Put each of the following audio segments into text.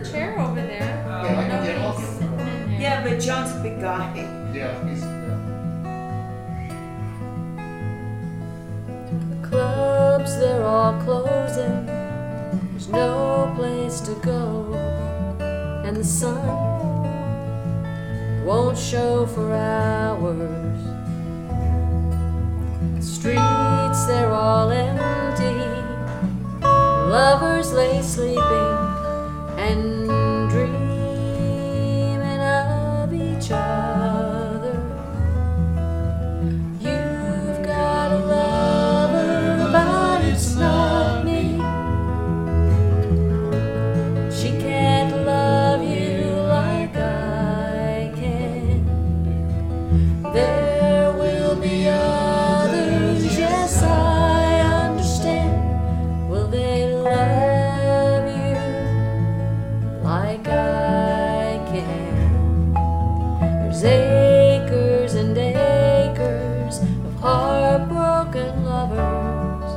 a chair over there. Yeah, I can get off. Nobody's sitting in there. Yeah, but John's a big guy. Yeah, he's. The clubs, they're all closing. There's no place to go. And the sun won't show for hours. The streets, they're all empty. Lovers lay sleeping and dreaming of each other. You've got a lover, but it's not me. She can't love you like I can. There will be others, yes, I understand. Will they love you like I can? There's acres and acres of heartbroken lovers.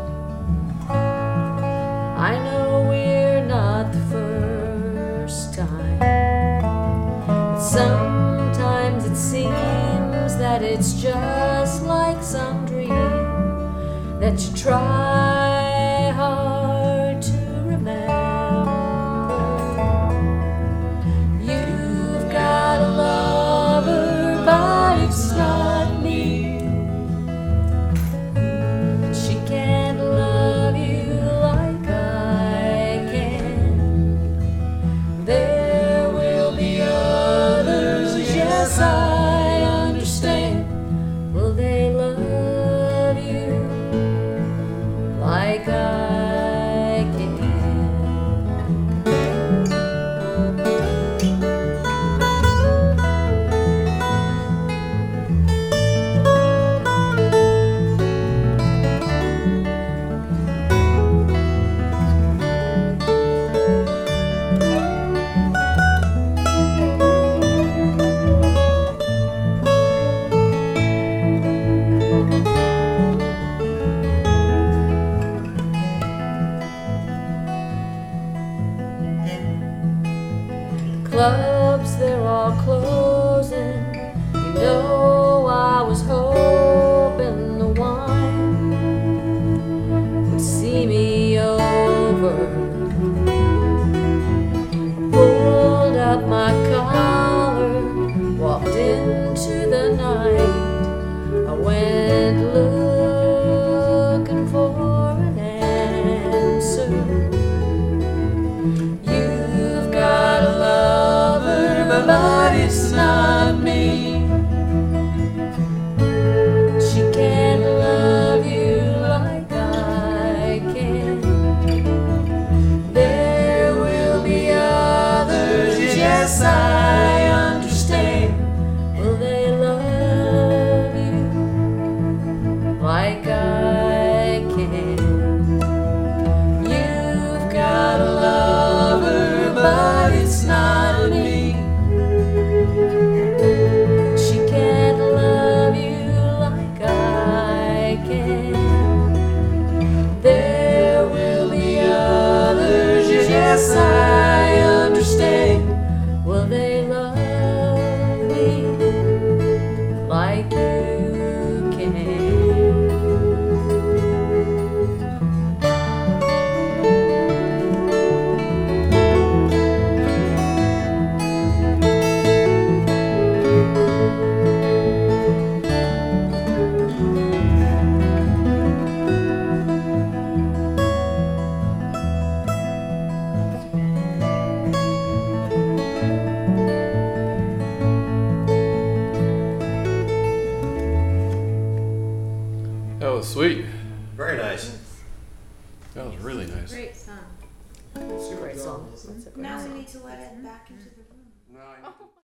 I know we're not the first time, but sometimes it seems that it's just like some dream that you try hard to remember. You've got a lover, but it's not me. She can't love you like I can. There will be others, yes, I understand. Will they love you like I can? Clubs, they're all closing. You know, I was hoping the wine would see me over. Pulled up my collar, walked into the night. I went looking for an answer. You've got a lover, but it's not me. She can't love you like I can. There will be others, yes, I understand. Will they love you like I can? You've got a lover, but it's not me. She can't love you like I can. There will be others, yes, I understand. Will they love me like you can? That was sweet. Very nice. That was really nice. Great song. It's a great song. It's a great Now song. we need to let it back into the room. No, I-